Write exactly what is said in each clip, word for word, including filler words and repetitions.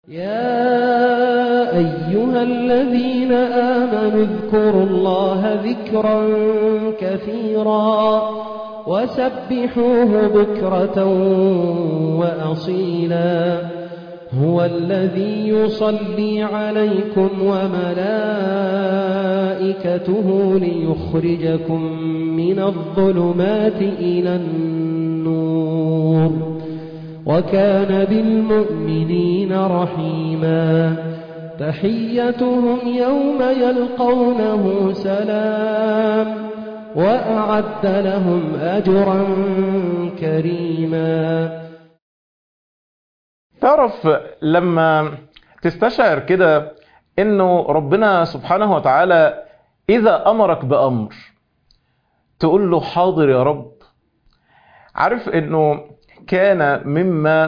يا أيها الذين آمنوا اذكروا الله ذكرا كثيرا وسبحوه بكرة وأصيلا هو الذي يصلي عليكم وملائكته ليخرجكم من الظلمات إلى النور وكان بالمؤمنين رحيما تحيتهم يوم يلقونه سلام وأعد لهم أجرا كريما. تعرف لما تستشعر كده انه ربنا سبحانه وتعالى اذا امرك بامر تقول له حاضر يا رب. عارف انه كان مما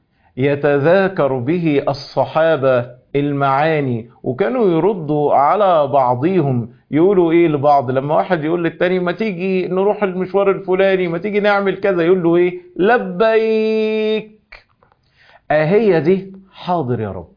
يتذاكر به الصحابة المعاني وكانوا يردوا على بعضهم يقولوا ايه لبعض لما واحد يقول للتاني ما تيجي نروح المشوار الفلاني، ما تيجي نعمل كذا، يقول له ايه؟ لبيك. اهي دي حاضر يا رب،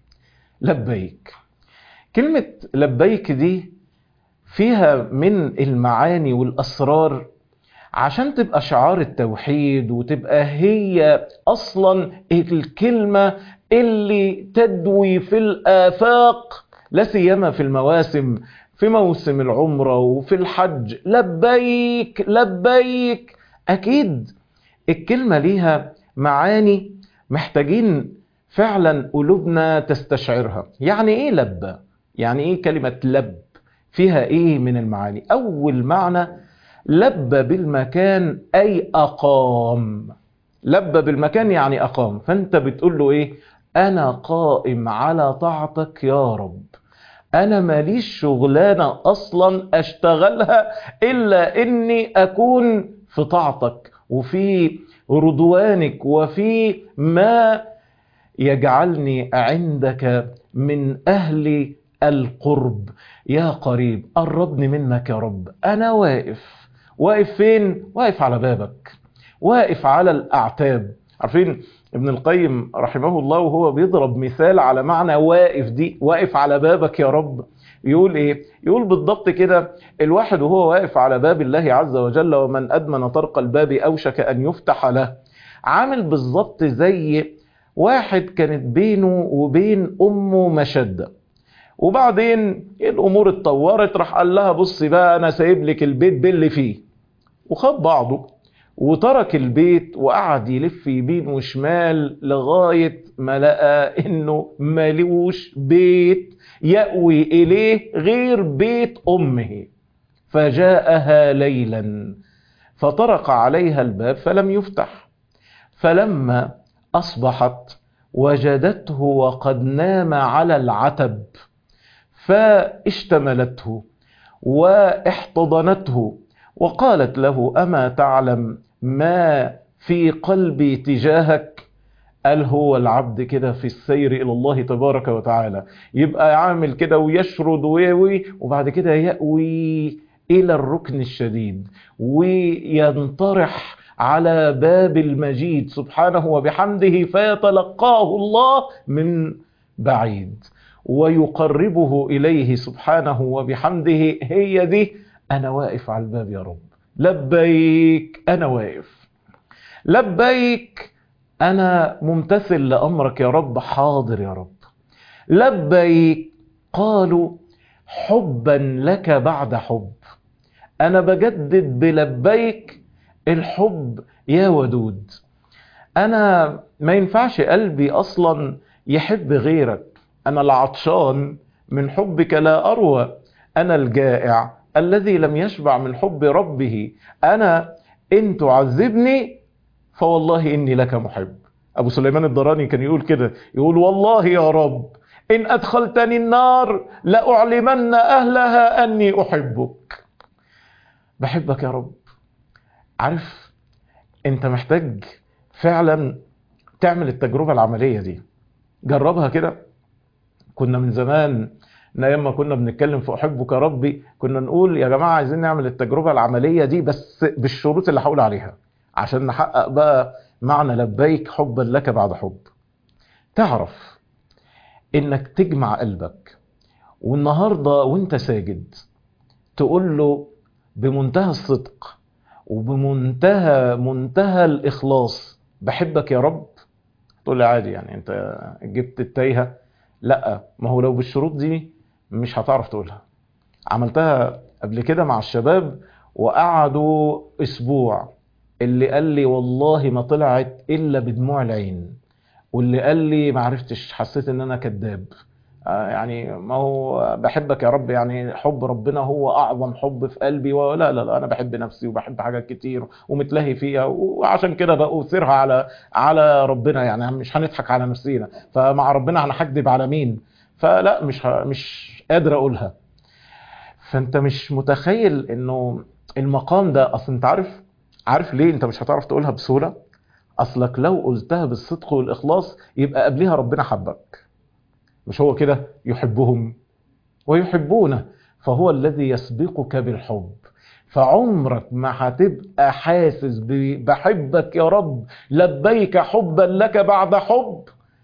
لبيك. كلمة لبيك دي فيها من المعاني والأسرار عشان تبقى شعار التوحيد وتبقى هي أصلا الكلمة اللي تدوي في الآفاق، لا سيما في المواسم، في موسم العمرة وفي الحج. لبيك لبيك. أكيد الكلمة ليها معاني محتاجين فعلا قلوبنا تستشعرها. يعني ايه لبى؟ يعني ايه كلمة لب؟ فيها ايه من المعاني؟ اول معنى لبى بالمكان اي اقام. لبى بالمكان يعني اقام. فانت بتقول له ايه؟ انا قائم على طاعتك يا رب، انا ماليش شغلانة اصلا اشتغلها الا اني اكون في طاعتك وفي رضوانك وفي ما يجعلني عندك من أهل القرب. يا قريب قربني منك يا رب. أنا واقف. واقف فين؟ واقف على بابك، واقف على الأعتاب. عارفين ابن القيم رحمه الله وهو بيضرب مثال على معنى واقف دي، واقف على بابك يا رب، يقول ايه؟ يقول بالضبط كده: الواحد وهو واقف على باب الله عز وجل ومن أدمن طرق الباب أوشك أن يفتح له، عامل بالضبط زي واحد كانت بينه وبين أمه مشدة، وبعدين الأمور اتطورت، راح قال لها بصي بقى أنا سايب لك البيت باللي فيه، وخد بعضه وترك البيت وقعد يلف يمين وشمال لغاية ما لقى انه ملوش بيت يأوي اليه غير بيت امه. فجاءها ليلا فطرق عليها الباب فلم يفتح، فلما اصبحت وجدته وقد نام على العتب فاشتملته واحتضنته وقالت له: أما تعلم ما في قلبي تجاهك؟ قال هو العبد كده في السير إلى الله تبارك وتعالى يبقى عامل كده ويشرد ويوي، وبعد كده يأوي إلى الركن الشديد وينطرح على باب المجيد سبحانه وبحمده فيتلقاه الله من بعيد ويقربه إليه سبحانه وبحمده. هي دي أنا واقف على الباب يا رب. لبيك أنا واقف. لبيك أنا ممتثل لأمرك يا رب. حاضر يا رب. لبيك. قالوا حبا لك بعد حب. أنا بجدد بلبيك الحب يا ودود. أنا ما ينفعش قلبي أصلا يحب غيرك. أنا العطشان من حبك لا أروى، أنا الجائع الذي لم يشبع من حب ربه. أنا إن تعذبني فوالله إني لك محب. أبو سليمان الدراني كان يقول كده، يقول: والله يا رب إن أدخلتني النار لأعلمن أهلها أني أحبك. بحبك يا رب. عارف أنت محتاج فعلا تعمل التجربة العملية دي. جربها كده. كنا من زمان ايام ما كنا بنتكلم في احبك ربي كنا نقول يا جماعه عايزين نعمل التجربه العمليه دي بس بالشروط اللي هقول عليها عشان نحقق بقى معنى لبيك حبا لك بعد حب. تعرف انك تجمع قلبك، والنهاردة وانت ساجد تقول له بمنتهى الصدق وبمنتهى منتهى الإخلاص: بحبك يا رب. تقول لي عادي، يعني انت جبت التايهة؟ لا، ما هو لو بالشروط دي مش هتعرف تقولها. عملتها قبل كده مع الشباب وقعدوا اسبوع، اللي قال لي والله ما طلعت الا بدموع العين، واللي قال لي ما عرفتش، حسيت ان انا كذاب. آه يعني ما هو بحبك يا رب، يعني حب ربنا هو اعظم حب في قلبي، ولا لا لا انا بحب نفسي وبحب حاجات كتير ومتلهي فيها، وعشان كده بأثرها على على ربنا، يعني مش هنضحك على نفسينا، فمع ربنا انا هكذب على مين؟ فلا، مش ه... مش قادر اقولها. فانت مش متخيل انه المقام ده، اصل انت عارف عارف ليه انت مش هتعرف تقولها بسهولة؟ اصلك لو قلتها بالصدق والاخلاص يبقى قبلها ربنا حبك. مش هو كده يحبهم ويحبونه، فهو الذي يسبقك بالحب. فعمرك ما هتبقى حاسس بحبك يا رب لبيك حبا لك بعد حب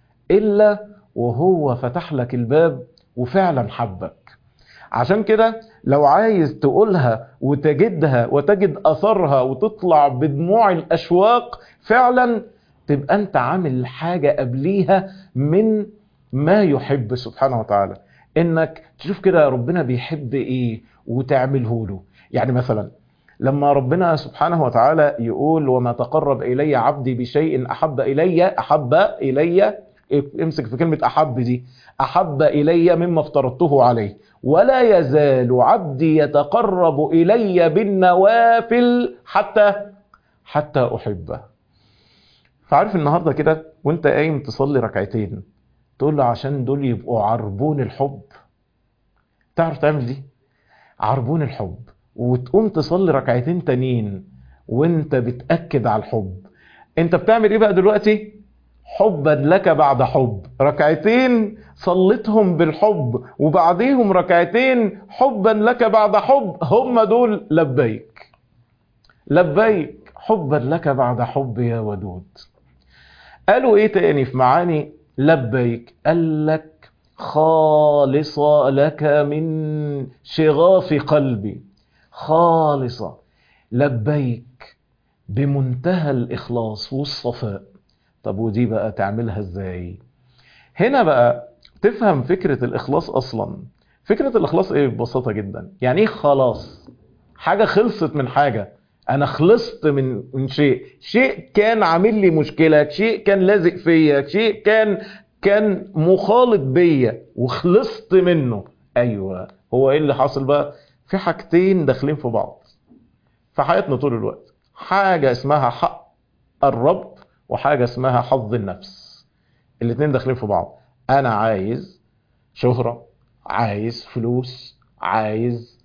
إلا وهو فتح لك الباب وفعلا حبك. عشان كده لو عايز تقولها وتجدها وتجد أثرها وتطلع بدموع الأشواق فعلا، تبقى أنت عامل حاجة قبليها من ما يحب سبحانه وتعالى. إنك تشوف كده ربنا بيحب إيه وتعمله له. يعني مثلا لما ربنا سبحانه وتعالى يقول: وما تقرب إلي عبدي بشيء أحب إلي أحب إلي امسك في كلمة أحب دي، أحب إلي مما افترضته عليه، ولا يزال عبدي يتقرب إلي بالنوافل حتى حتى أحبه. فعارف النهاردة كده وانت قايم تصلي ركعتين تقول له عشان دول يبقوا عربون الحب. تعرف تعمل دي؟ عربون الحب. وتقوم تصلي ركعتين تانيين وانت بتأكد على الحب. انت بتعمل ايه بقى دلوقتي؟ حبا لك بعد حب. ركعتين صليتهم بالحب وبعديهم ركعتين حبا لك بعد حب، هم دول لبيك. لبيك حبا لك بعد حب يا ودود. قالوا ايه تاني في معاني لبيك؟ قال لك: خالصة لك من شغاف قلبي. خالصة لبيك بمنتهى الإخلاص والصفاء. طب ودي بقى تعملها ازاي؟ هنا بقى تفهم فكرة الإخلاص أصلا. فكرة الإخلاص ايه؟ ببساطة جدا. يعني ايه خلاص؟ حاجة خلصت من حاجة. أنا خلصت من من شيء، شيء كان عامل لي مشكلة، شيء كان لازق فيا، شيء كان كان مخالط بيا وخلصت منه. أيوة، هو ايه اللي حاصل بقى؟ في حاجتين داخلين في بعض في حياتنا طول الوقت. حاجة اسمها حق الرب وحاجة اسمها حظ النفس. الاتنين داخلين في بعض. انا عايز شهرة، عايز فلوس، عايز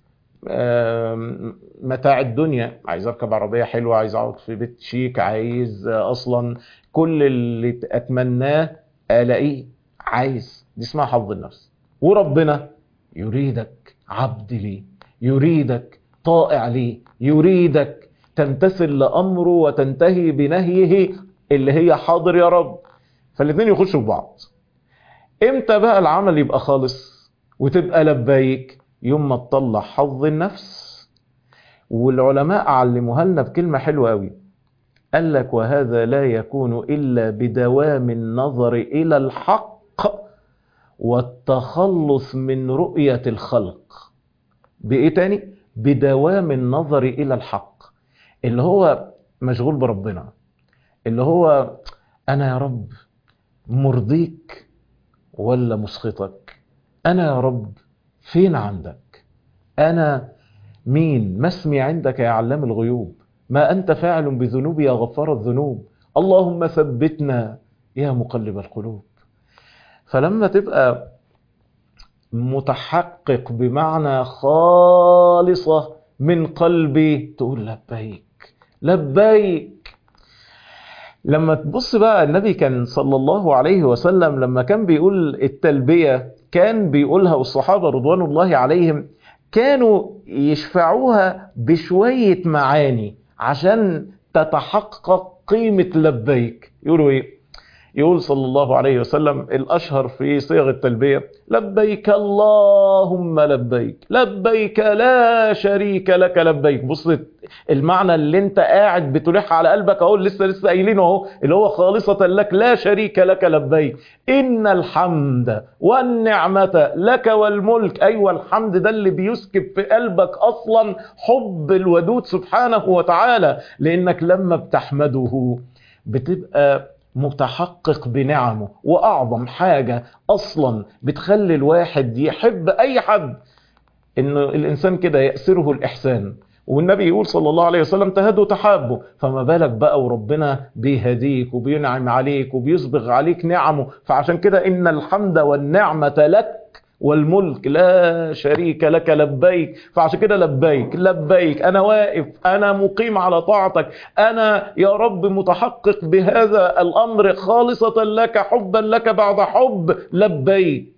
متاع الدنيا، عايز اركب عربية حلوة، عايز اقعد في بيت شيك، عايز اصلا كل اللي اتمناه الاقيه. عايز، دي اسمها حظ النفس. وربنا يريدك عبد ليه، يريدك طائع ليه، يريدك تمتثل لأمره وتنتهي بنهيه اللي هي حاضر يا رب. فالاثنين يخشوا في بعض. امتى بقى العمل يبقى خالص وتبقى لبيك؟ يوم ما تطلع حظ النفس. والعلماء علموها لنا بكلمة حلوة قوي. قال لك: وهذا لا يكون إلا بدوام النظر إلى الحق والتخلص من رؤية الخلق. بإيه تاني؟ بدوام النظر إلى الحق، اللي هو مشغول بربنا، اللي هو أنا يا رب مرضيك ولا مسخطك؟ أنا يا رب فين عندك؟ أنا مين؟ ما اسمي عندك يا علام الغيوب؟ ما أنت فاعل بذنوبي يا غفار الذنوب؟ اللهم ثبتنا يا مقلب القلوب. فلما تبقى متحقق بمعنى خالصة من قلبي تقول لبيك لبيك. لما تبص بقى النبي كان صلى الله عليه وسلم لما كان بيقول التلبية كان بيقولها، والصحابة رضوان الله عليهم كانوا يشفعوها بشوية معاني عشان تتحقق قيمة لبيك. يقولوا ايه؟ يقول صلى الله عليه وسلم الأشهر في صيغ التلبية: لبيك اللهم لبيك، لبيك لا شريك لك لبيك. بص المعنى اللي انت قاعد بتلح على قلبك اهو، لسه لسه قايلينه اهو، اللي هو خالصة لك لا شريك لك لبيك، إن الحمد والنعمة لك والملك. أيوة الحمد ده اللي بيسكب في قلبك أصلا حب الودود سبحانه وتعالى، لأنك لما بتحمده بتبقى متحقق بنعمه. وأعظم حاجة أصلا بتخلي الواحد يحب أي حد إن الإنسان كده يأسره الإحسان، والنبي يقول صلى الله عليه وسلم: تهدوا تحابوا. فما بالك بقى وربنا بيهديك وبينعم عليك وبيسبغ عليك نعمه. فعشان كده إن الحمد والنعمة لك والملك لا شريك لك لبيك. فعشان كده لبيك لبيك، أنا واقف، أنا مقيم على طاعتك، أنا يا رب متحقق بهذا الأمر خالصة لك، حبا لك بعد حب، لبيك.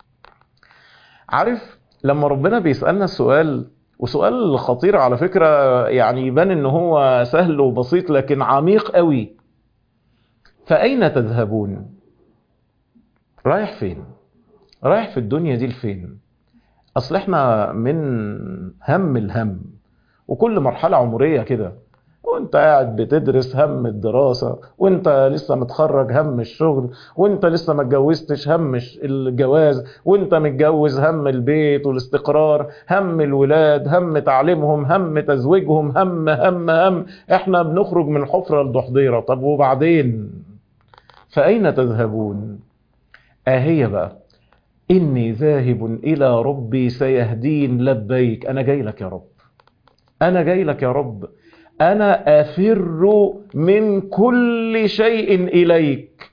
عارف لما ربنا بيسألنا السؤال، وسؤال خطير على فكرة، يعني يبان ان هو سهل وبسيط لكن عميق قوي: فأين تذهبون؟ رايح فين؟ رايح في الدنيا دي لفين؟ اصل احنا من هم الهم، وكل مرحلة عمرية كده، وانت قاعد بتدرس هم الدراسة، وانت لسه متخرج هم الشغل، وانت لسه ما اتجوزتش هم الجواز، وانت متجوز هم البيت والاستقرار، هم الولاد، هم تعليمهم، هم تزويجهم، هم هم هم احنا بنخرج من حفرة لضحضيرة. طب وبعدين فأين تذهبون؟ اهي بقى: إني ذاهب إلى ربي سيهدين، لبيك. أنا جاي لك يا رب، أنا جاي لك يا رب، أنا أفر من كل شيء إليك،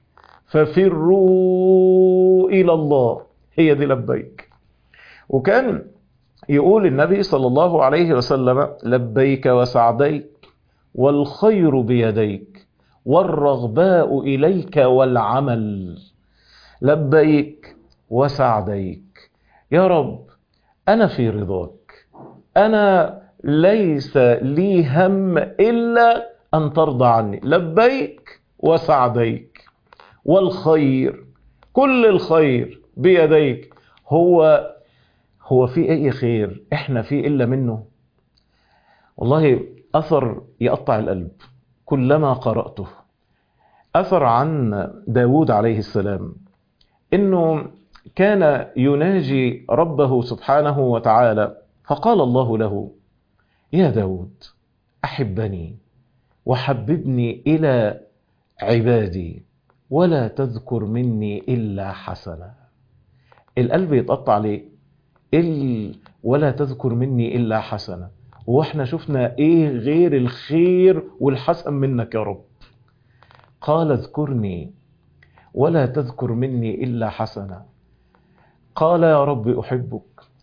ففروا إلى الله. هي دي لبيك. وكان يقول النبي صلى الله عليه وسلم: لبيك وسعديك، والخير بيديك، والرغباء إليك والعمل. لبيك وسعديك، يا رب أنا في رضاك، أنا ليس لي هم إلا أن ترضى عني. لبيك وسعديك، والخير، كل الخير بيديك. هو هو في أي خير إحنا فيه إلا منه؟ والله أثر يقطع القلب كلما قرأته. أثر عن داود عليه السلام إنه كان يناجي ربه سبحانه وتعالى، فقال الله له: يا داود أحبني وحببني إلى عبادي ولا تذكر مني إلا حسنة. القلب يتقطع ليه؟ إل ولا تذكر مني إلا حسنة. وإحنا شفنا إيه غير الخير والحسن منك يا رب؟ قال: اذكرني ولا تذكر مني إلا حسنة. قال: يا رب أحبك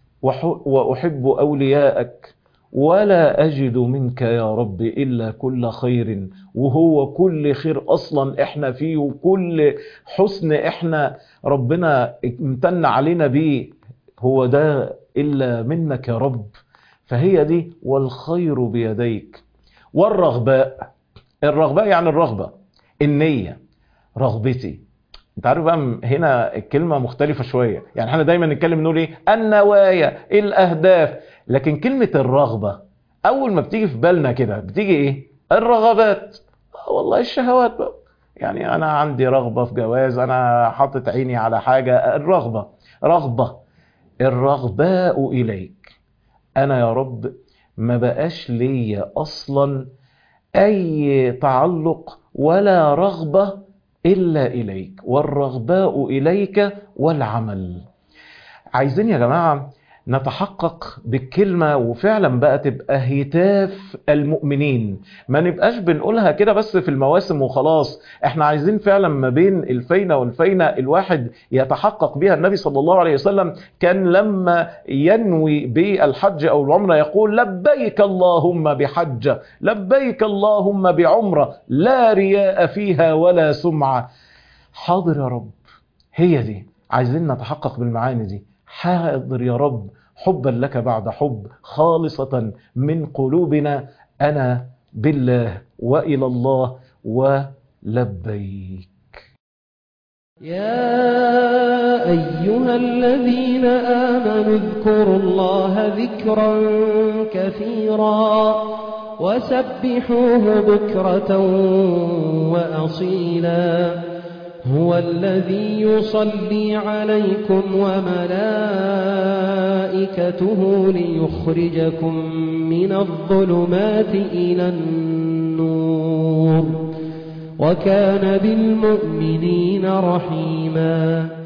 وأحب أولياءك، ولا أجد منك يا رب إلا كل خير. وهو كل خير أصلا إحنا فيه، وكل حسن إحنا ربنا امتن علينا بيه، هو ده إلا منك يا رب. فهي دي والخير بيديك. والرغباء، الرغباء يعني الرغبة، النية، رغبتي. انت عارف بقى هنا الكلمة مختلفة شوية، يعني احنا دايما نتكلم نقول ايه؟ النوايا، الاهداف. لكن كلمة الرغبة اول ما بتيجي في بالنا كده بتيجي ايه؟ الرغبات. والله الشهوات بقى، يعني انا عندي رغبة في جواز، انا حاطط عيني على حاجة، الرغبة. رغبة، الرغباء اليك. انا يا رب ما بقاش ليا اصلا اي تعلق ولا رغبة إلا إليك، والرغباء إليك والعمل. عايزين يا جماعة نتحقق بالكلمة، وفعلا بقى تبقى هتاف المؤمنين، ما نبقاش بنقولها كده بس في المواسم وخلاص. احنا عايزين فعلا ما بين الفينة والفينة الواحد يتحقق بها. النبي صلى الله عليه وسلم كان لما ينوي بالحج أو العمرة يقول: لبيك اللهم بحجة، لبيك اللهم بعمرة، لا رياء فيها ولا سمعة. حاضر يا رب، هي دي عايزين نتحقق بالمعاني دي. حاضر يا رب، حبا لك بعد حب، خالصة من قلوبنا، أنا بالله وإلى الله ولبيك. يا أيها الذين آمنوا اذكروا الله ذكرا كثيرا وسبحوه بكرة وأصيلا هو الذي يصلي عليكم وملائكته ليخرجكم من الظلمات إلى النور وكان بالمؤمنين رحيما